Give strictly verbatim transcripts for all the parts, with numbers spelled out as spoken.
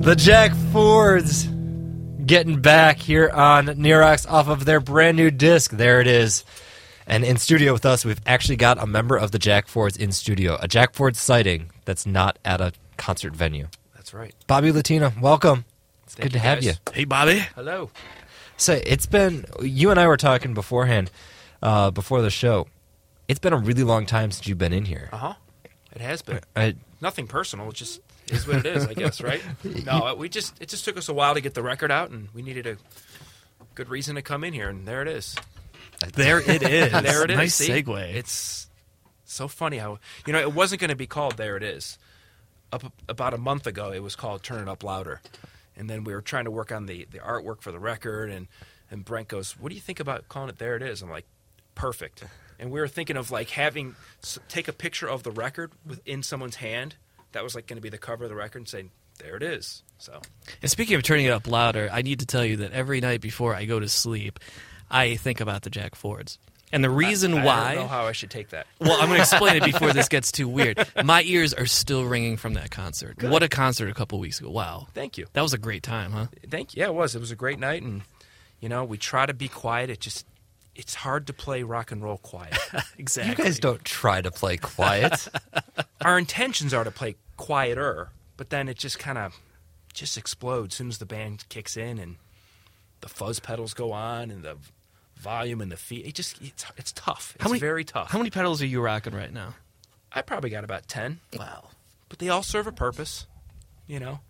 The Jack Fords getting back here on Neorox off of their brand new disc. There it is. And in studio with us, we've actually got a member of the Jack Fords in studio. A Jack Ford sighting that's not at a concert venue. That's right. Bobby Latina, welcome. It's Thank good to you, have guys. you. Hey, Bobby. Hello. So it's been, you and I were talking beforehand, uh, before the show. It's been a really long time since you've been in here. Uh-huh. It has been. I, Nothing personal. It just is what it is, I guess, right? No, we just it just took us a while to get the record out, and we needed a good reason to come in here, and there it is. There it is. There it is. Nice See? segue. It's so funny how, you know, it wasn't going to be called There It Is. Up about a month ago, it was called Turn It Up Louder. And then we were trying to work on the, the artwork for the record, and, and Brent goes, what do you think about calling it There It Is? I'm like, perfect. And we were thinking of, like, having, take a picture of the record within someone's hand. That was, like, going to be the cover of the record and saying, there it is. So. And speaking of turning it up louder, I need to tell you that every night before I go to sleep, I think about the Jack Fords. And the reason I, I why... I don't know how I should take that. Well, I'm going to explain it before this gets too weird. My ears are still ringing from that concert. Good. What a concert a couple weeks ago. Wow. Thank you. That was a great time, huh? Thank you. Yeah, it was. It was a great night, and, you know, we try to be quiet. It just... It's hard to play rock and roll quiet. Exactly. you guys don't try to play quiet. Our intentions are to play quieter, but then it just kind of just explodes as soon as the band kicks in and the fuzz pedals go on and the volume and the feet. It just it's it's tough. It's How many, very tough. How many pedals are you rocking right now? I probably got about ten. Wow. But they all serve a purpose, you know.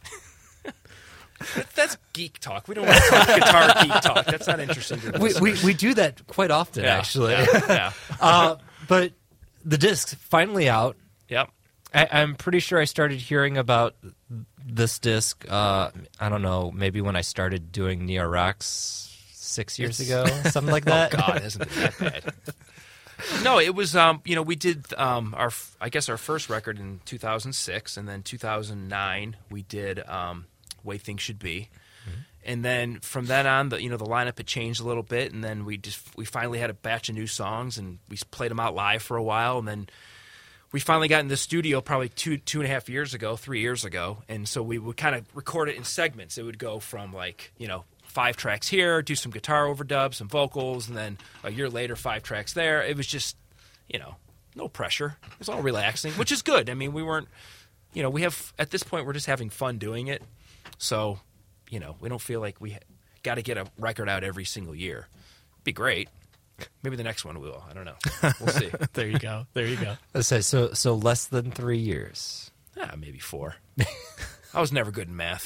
That's geek talk. We don't want to talk guitar geek talk. That's not interesting to the we, we listeners. we do that quite often, Yeah, actually. Yeah. yeah. uh, but the disc's finally out. Yep. I, I'm pretty sure I started hearing about this disc, uh, I don't know, maybe when I started doing Neo Rocks six years It's- ago, something like that. Oh, God, isn't it that bad? No, it was, um, you know, we did um, our, f- I guess our first record in two thousand six, and then two thousand nine we did um, Way Things Should Be. Mm-hmm. And then from then on, the you know the lineup had changed a little bit, and then we just we finally had a batch of new songs, and we played them out live for a while, and then we finally got in the studio probably two two and a half years ago, three years ago, and so we would kind of record it in segments. It would go from like you know five tracks here, do some guitar overdubs, some vocals, and then a year later five tracks there. It was just you know no pressure. It was all relaxing, which is good. I mean, we weren't you know we have at this point we're just having fun doing it, so. You know, we don't feel like we got to get a record out every single year. Be great. Maybe the next one will. I don't know. We'll see. There you go. There you go. Let's say so. So less than three years. Ah, maybe four. I was never good in math.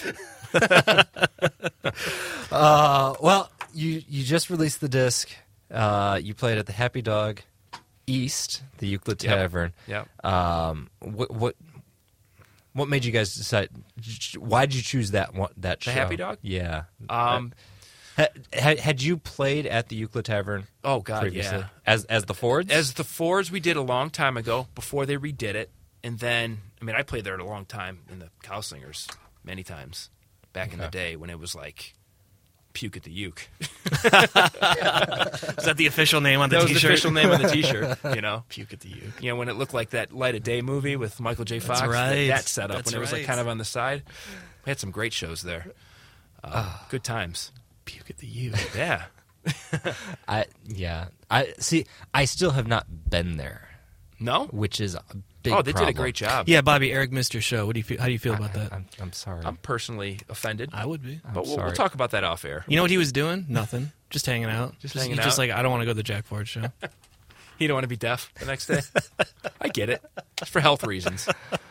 uh, well, you you just released the disc. Uh, you played at the Happy Dog East, the Euclid Yep. Tavern. Yep. Um, what what what made you guys decide? Why did you choose that one? That The show? Happy Dog? Yeah. Um, Had, had, had you played at the Euclid Tavern oh, God, previously? yeah. As as the Fords? As the Fords, we did a long time ago before they redid it. And then, I mean, I played there a long time in the Cowslingers many times back in the Okay. day when it was like Puke at the Uke. Is that the official name on the That was T-shirt? the official name on the T-shirt, you know. Puke at the U. You know, when it looked like that Light of Day movie with Michael J. Fox. That's that- right. That, setup That's when it was like right. kind of on the side. We had some great shows there. Uh, good times. Puke at the U. Yeah. I yeah. I see. I still have not been there, No? which is a big. Oh, they problem. did a great job. Yeah, Bobby, Eric missed your show. What do you feel? How do you feel about that? I'm, I'm sorry. I'm personally offended. I would be. but we'll, we'll sorry. talk about that off air. You know what he was doing? Nothing. Just hanging out. Just he's hanging just out? like, I don't want to go to the Jack Ford show. You don't want to be deaf the next day? I get it. It's for health reasons.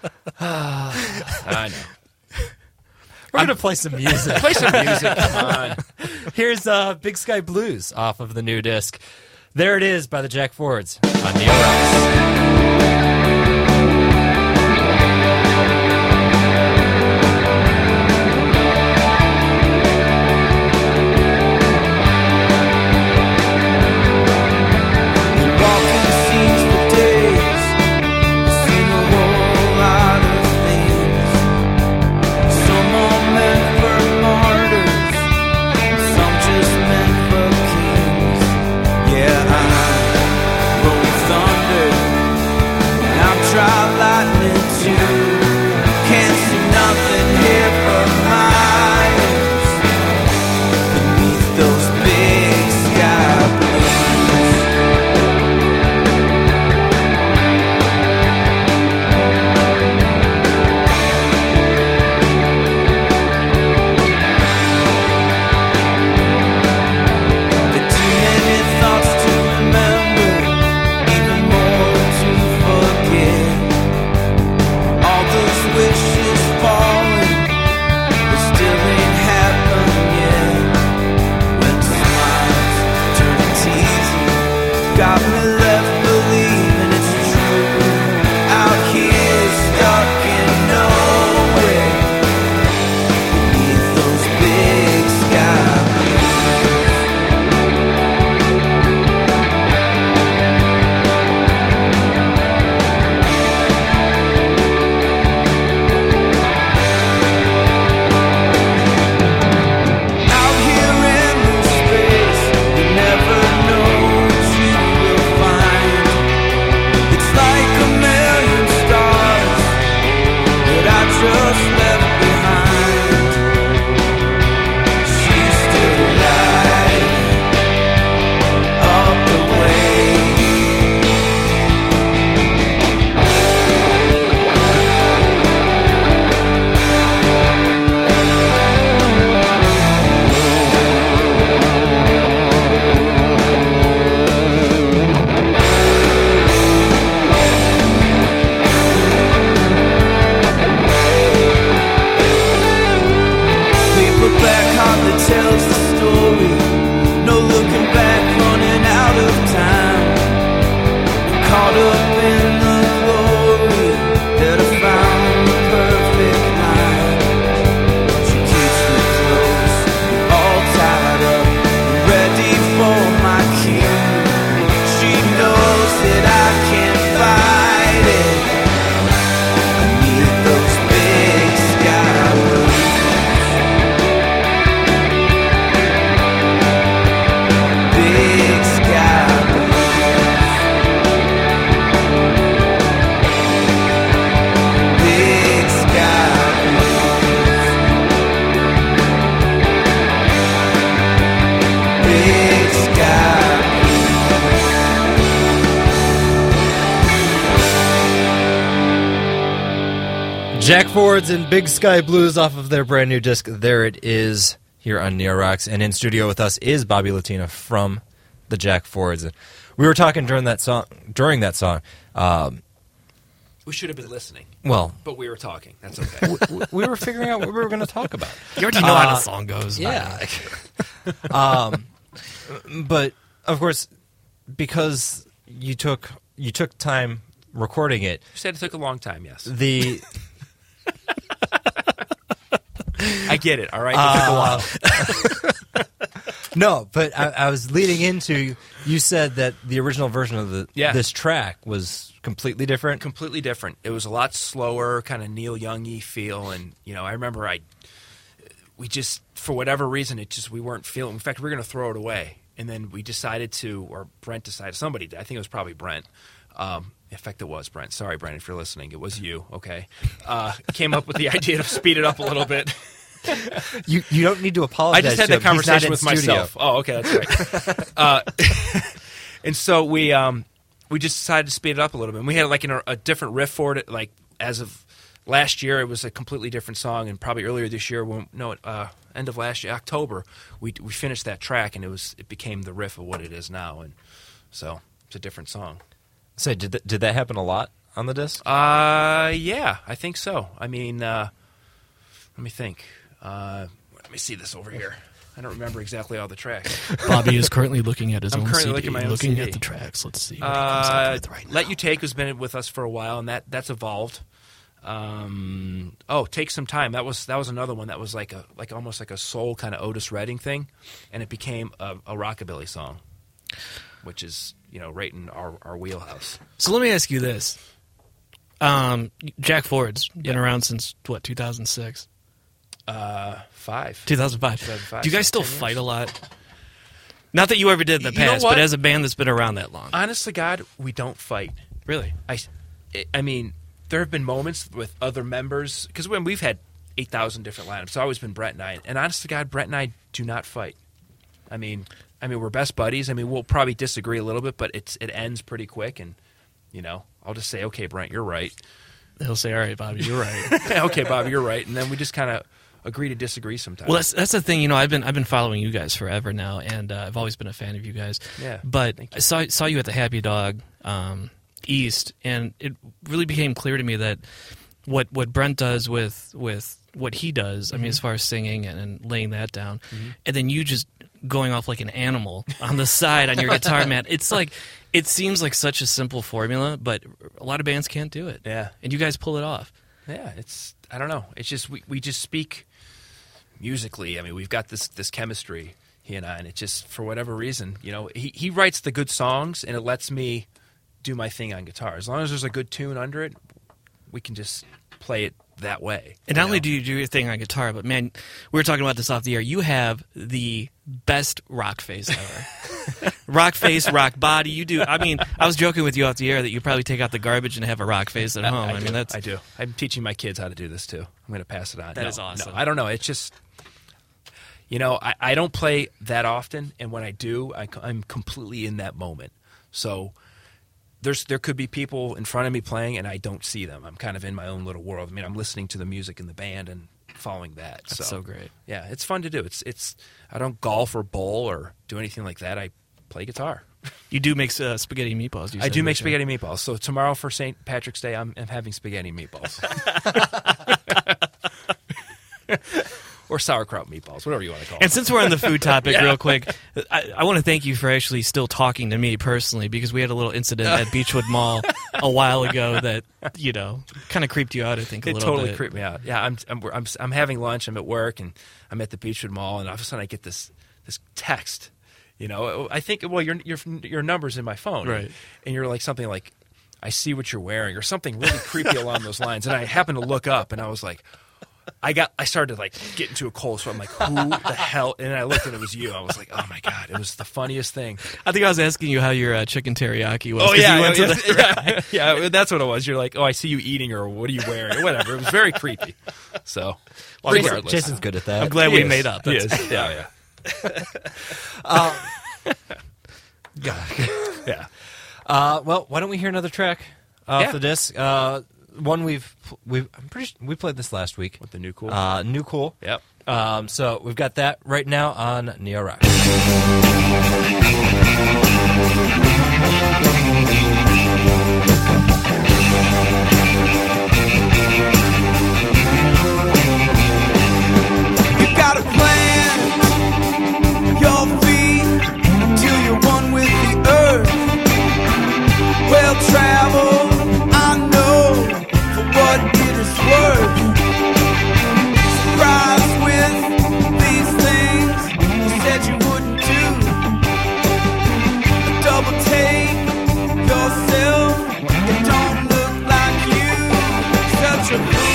I know. We're gonna play some music. Play some music. Come on. Here's uh, Big Sky Blues off of the new disc. There it is by the Jack Fords on Neo Rocks. Yeah, I roll thunder Jack Fords and Big Sky Blues off of their brand new disc. There it is here on Neo Rocks. And in studio with us is Bobby Latina from the Jack Fords. We were talking during that song. During that song, um, we should have been listening. Well, but we were talking. That's okay. we, we were figuring out what we were going to talk about. You already know uh, how the song goes. Yeah. um, but of course, because you took you took time recording it. You said it took a long time. Yes. The I get it. All right. It took uh, a while. No, but I, I was leading into, you said that the original version of the yeah. this track was completely different. Completely different. It was a lot slower, kind of Neil Young-y feel, and you know, I remember I, we just for whatever reason, it just we weren't feeling. In fact, we were going to throw it away, and then we decided to, or Brent decided, somebody did. I think it was probably Brent. Um, in fact, it was Brent. Sorry, Brent, if you're listening, it was you. Okay, uh, came up with the idea to speed it up a little bit. You you don't need to apologize. I just had to that him. He's not conversation in with studio. myself. Oh, okay, that's right. uh, and so we um, we just decided to speed it up a little bit. And we had like an, a different riff for it. Like as of last year, it was a completely different song, and probably earlier this year, when no, uh, end of last year, October, we we finished that track, and it was it became the riff of what it is now, and so it's a different song. So did that, did that happen a lot on the disc? Uh, yeah, I think so. I mean, uh, let me think. Uh, let me see this over here. I don't remember exactly all the tracks. Bobby is currently looking at his I'm own currently C D, looking at my own looking C D. at the tracks. Let's see what he comes up Uh, with right Let now. You Take has been with us for a while, and that that's evolved. Um, oh, Take Some Time. That was that was another one that was like a like almost like a soul kind of Otis Redding thing, and it became a, a rockabilly song, which is you know right in our, our wheelhouse. So let me ask you this: um, Jack Ford's been around since what, two thousand six? Uh, five. two thousand five. two thousand five, Do you guys so still ten years. fight a lot? Not that you ever did in the You know past, what? but as a band that's been around that long. Honest to God, we don't fight. Really? I, I mean, there have been moments with other members, because when we've had eight thousand different lineups, it's always been Brett and I. And honest to God, Brett and I do not fight. I mean, I mean, we're best buddies. I mean, we'll probably disagree a little bit, but it's it ends pretty quick. And, you know, I'll just say, okay, Brent, you're right. He'll say, all right, Bobby, you're right. Okay, Bobby, you're right. And then we just kind of agree to disagree sometimes. Well, that's that's the thing. You know, I've been I've been following you guys forever now, and uh, I've always been a fan of you guys. Yeah, But thank you. I saw saw you at the Happy Dog um, East, and it really became clear to me that what what Brent does with with what he does. I mean, as far as singing and, and laying that down, Mm-hmm. and then you just going off like an animal on the side on your guitar, man. It's like it seems like such a simple formula, but a lot of bands can't do it. Yeah. And you guys pull it off. Yeah, it's I don't know. It's just we, we just speak musically. I mean, we've got this this chemistry, he and I, and it just for whatever reason, you know, he he writes the good songs and it lets me do my thing on guitar. As long as there's a good tune under it, we can just play it that way. And not you only know? do you do your thing on guitar, but man, we were talking about this off the air. You have the best rock face ever. Rock face, rock body. You do. I mean, I was joking with you off the air that you probably take out the garbage and have a rock face at home. I, I mean, do. that's I do. I'm teaching my kids how to do this too. I'm going to pass it on. That no, is awesome. No, I don't know. It's just, you know, I, I don't play that often, and when I do, I, I'm completely in that moment. So there's there could be people in front of me playing, and I don't see them. I'm kind of in my own little world. I mean, I'm listening to the music in the band and following that. That's so, so great. Yeah, it's fun to do. It's it's. I don't golf or bowl or do anything like that. I play guitar. You do make uh, spaghetti and meatballs. You I said, do make don't you? spaghetti meatballs. So tomorrow for Saint Patrick's Day, I'm, I'm having spaghetti meatballs. Or sauerkraut meatballs, whatever you want to call And them. since we're on the food topic, Yeah. real quick, I, I want to thank you for actually still talking to me personally, because we had a little incident at Beechwood Mall a while ago that, you know, kind of creeped you out, I think, a It little totally bit. creeped me out. Yeah, I'm, I'm I'm I'm having lunch. I'm at work, and I'm at the Beechwood Mall, and all of a sudden I get this this text. You know, I think well, your your your number's in my phone, Right. And you're like something like, "I see what you're wearing," or something really creepy along those lines. And I happened to look up, and I was like, I got I started to like get into a cold sweat. I'm like, who the hell? And I looked, and it was you. I was like, oh my god, it was the funniest thing. I think I was asking you how your uh, chicken teriyaki was. Oh 'cause yeah, you went yeah, to the- yeah, yeah, that's what it was. You're like, oh, I see you eating, or what are you wearing, or whatever. It was very creepy. So, Jason, regardless, Jason's good at that. I'm glad He we is. made up. He That's- is. Yeah, yeah. Yeah. Uh, well, why don't we hear another track off Yeah. the disc? Uh, one we've we've I'm pretty sure we played this last week. With the new cool. Uh, New Cool. Yep. Um, so we've got that right now on Neo Rock. You gotta plant your feet till you're one with the earth. Well traveled, I know, for what it is worth. Surprised with these things you said you wouldn't do. A double take yourself, it don't look like you. Such a fool.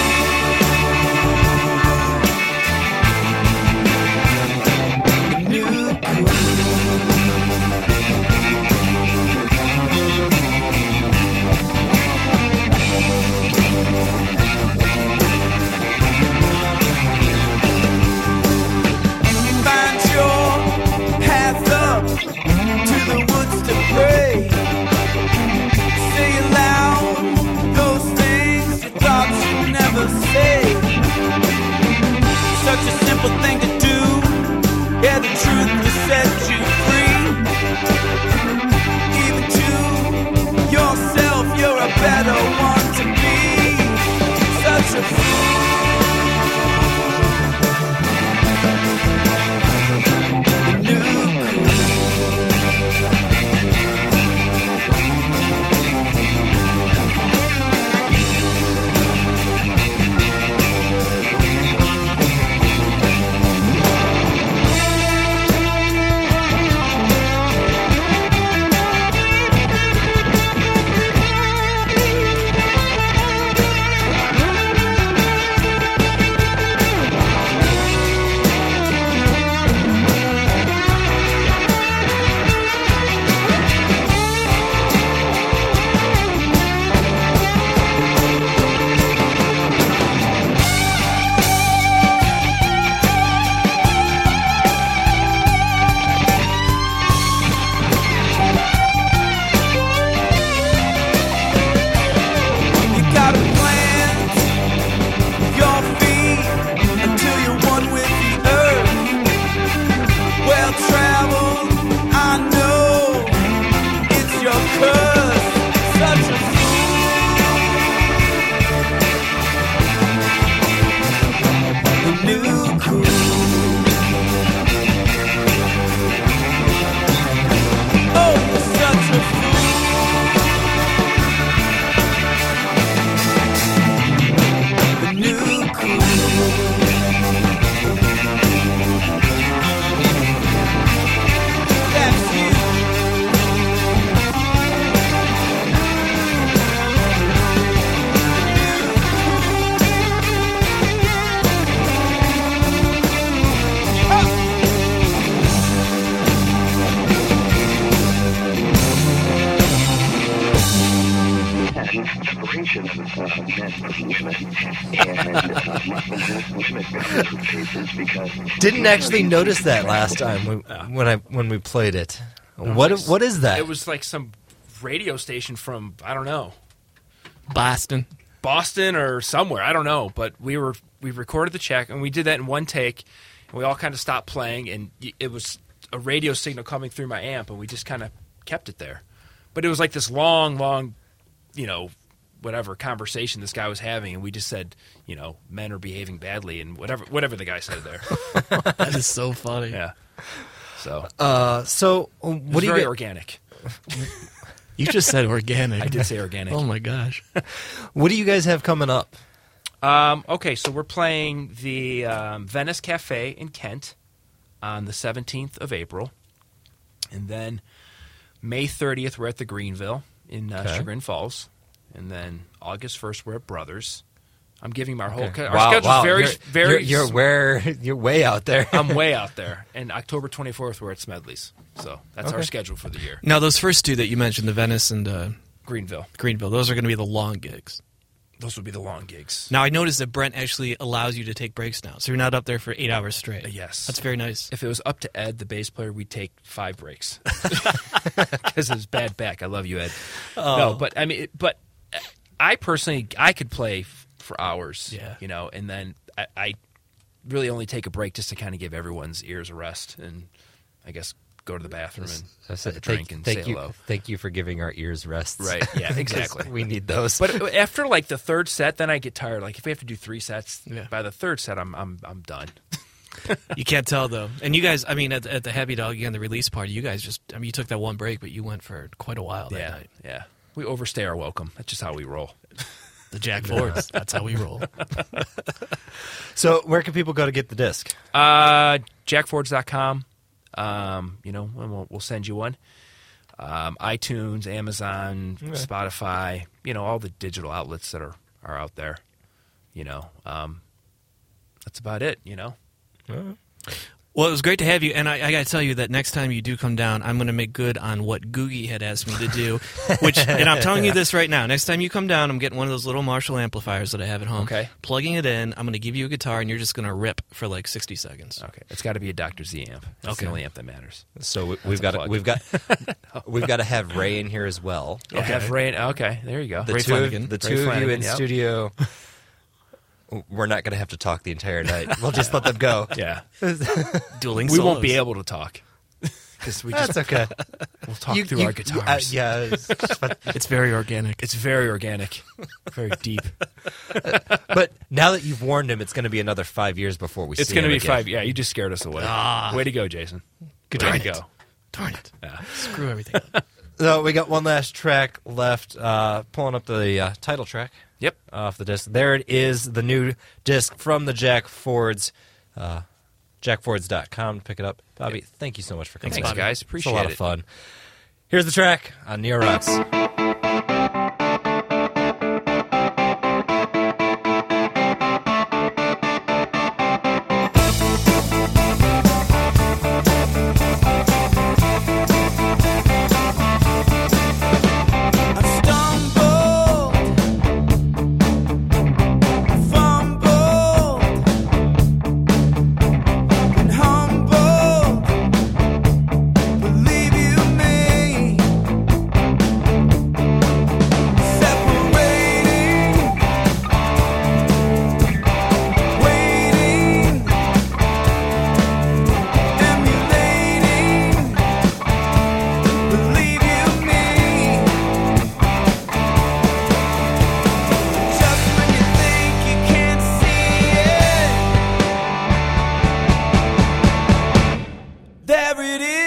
Find your path up to the woods to pray. Say aloud those things you thought you'd never say. Such a simple thing to do. Yeah, the truth will set you free. Even to yourself, you're a better one to be. Such a fool. You gotta plant your feet until you're one with the earth. Well traveled, I know it's your curse. Such a fool. The new cool. Oh, you're such a fool. The new cool. That's you. separation of uh, men from women, and uh, women come to cases because Didn't actually notice that last time when, when I when we played it. What what is that? It was like some radio station from, I don't know, Boston. Boston or somewhere. I don't know. But we were we recorded the check, and we did that in one take, and we all kind of stopped playing, and y- it was a radio signal coming through my amp, and we just kind of kept it there. But it was like this long, long, you know, whatever conversation this guy was having, and we just said, you know, men are behaving badly, and whatever whatever the guy said there. That is so funny. Yeah. So uh, so it what was do you very get? organic. You just said organic. I did say organic. Oh my gosh. What do you guys have coming up? Um, okay, so we're playing the um, Venice Cafe in Kent on the seventeenth of April. And then May thirtieth, we're at the Greenville in uh, Okay. Chagrin Falls. And then August first, we're at Brothers. I'm giving our whole Okay. our Wow, schedule's wow, very, you're, very. You're, you're where you're way out there. I'm way out there. And October twenty-fourth, we're at Smedley's. So that's our Okay. schedule for the year. Now, those first two that you mentioned, the Venice and uh, Greenville. Greenville, those are going to be the long gigs. those would be the long gigs. Now, I noticed that Brent actually allows you to take breaks now, so you're not up there for eight hours straight. Uh, yes. That's very nice. If it was up to Ed, the bass player, we'd take five breaks because it's bad back. I love you, Ed. Oh. No, but I mean, it, but I personally, I could play f- for hours. Yeah. You know, and then I, I really only take a break just to kind of give everyone's ears a rest, and I guess go to the bathroom and I said, have a drink thank, and thank say you, hello. Thank you for giving our ears rests. Right. Yeah. 'Cause Exactly. we need those. But after like the third set, then I get tired. Like if we have to do three sets, Yeah. by the third set, I'm I'm I'm done. You can't tell, though. And you guys, I mean, at, at the Happy Dog, again, the release party, you guys just, I mean, you took that one break, but you went for quite a while that yeah. night. Yeah. We overstay our welcome. That's just how we roll. The Jack Fords, that's how we roll. So where can people go to get the disc? Uh, jack fords dot com. Um, you know, and we'll, we'll send you one. Um, iTunes, Amazon, Spotify, you know, all the digital outlets that are, are out there. You know, um, that's about it, you know. Well, it was great to have you, and I, I got to tell you that next time you do come down, I'm going to make good on what Googie had asked me to do. Which, and I'm telling you this right now. Next time you come down, I'm getting one of those little Marshall amplifiers that I have at home. Okay. Plugging it in. I'm going to give you a guitar, and you're just going to rip for like sixty seconds. Okay, it's got to be a Doctor Z amp. That's Okay. the only amp that matters. So we, we've a got to, plug. we've got we've got to have Ray in here as well. Okay, have Ray. Okay, there you go. The Ray two, Flanagan. the Ray two of you Flanagan, in yep. studio. We're not going to have to talk the entire night. We'll just let them go. Yeah, Dueling we won't solos. be able to talk because we just That's okay. we'll talk You- through you- our guitars. uh, yeah, it's just fun. It's very organic. It's very organic, very deep. But now that you've warned him, it's going to be another five years before we It's see going to him be again. five. Yeah, you just scared us away. Ah. Way to go, Jason. Good Way darn to it. go. Darn it. Yeah. Screw everything up. So we got one last track left. Uh, pulling up the uh, title track Yep. off the disc. There it is, the new disc from the Jack Fords. Uh, jack fords dot com to pick it up. Bobby, thank you so much for coming. Thanks, Thanks, Bobby. guys. It's Appreciate a lot it. of fun. Here's the track on Neo Rocks. I stumbled, fumbled, and humbled. Believe you me, separating, waiting, emulating. Believe you me. Just when you think you can't see it, there it is.